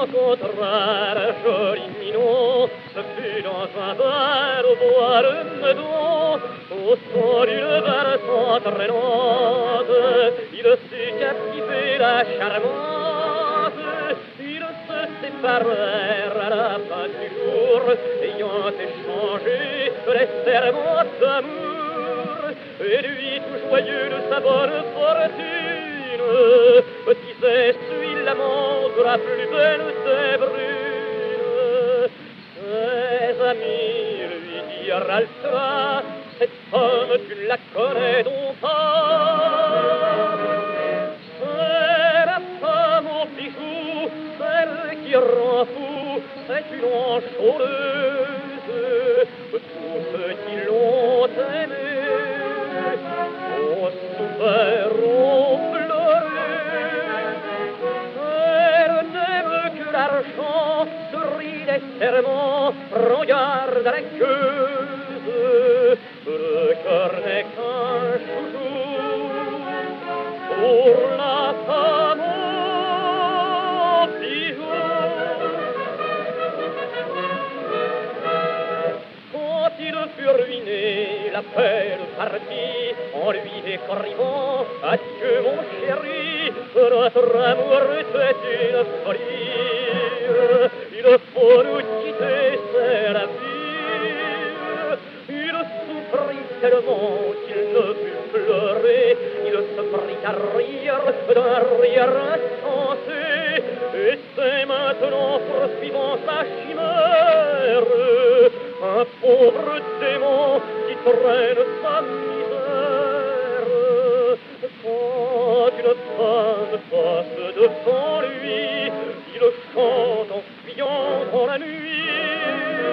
rencontrèrent joli Ninon, ce fut dans un bar au bois de Meudon, au son d'une valse entraînante, il sut captiver la charmante. Ils se séparèrent à la fin du jour, ayant échangé les serments d'amour, et lui tout joyeux de sa bonne fortune disait: suis l'amant de la plus belle des brunes. Ses amis lui dirent: Altra, cette femme tu la connais donc pas. C'est la femme au bijou, celle qui rend fou, c'est une enchôleuse. Tous ceux qui l'ont aimée ont souffert, ont pleuré. Elle n'aime que l'argent, sourit des serments, prend garde à la queuse. Le cœur n'est qu'un chouchou pour la femme au bijou. Quand il fut ruiné, la belle partie, en lui écrivant: adieu mon chéri, notre amour c'est une folie. Il faut nous quitter, c'est la vie. Il souffrit tellement qu'il ne put pleurer, il se prit à rire d'un rire insensé, et c'est maintenant poursuivant sa chimère un pauvre démon qui traîne sa misère. Quand une femme passe devant lui, il chante en fuyant dans la nuit.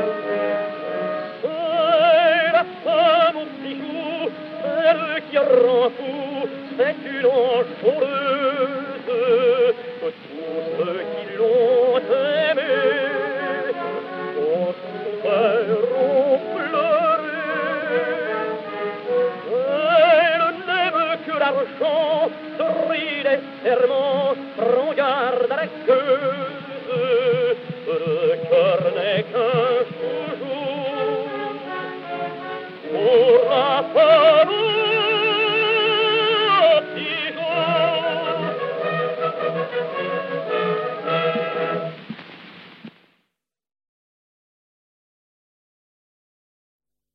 C'est la femme au bijou, celle qui rend fou, c'est une enchôleuse. Tous ceux qui l'ont aimée ont souffert, ont pleuré. Elle n'aime que l'argent, sourit les serments, prend garde à la queuse. Le cœur n'est qu'un chouchou pour la femme.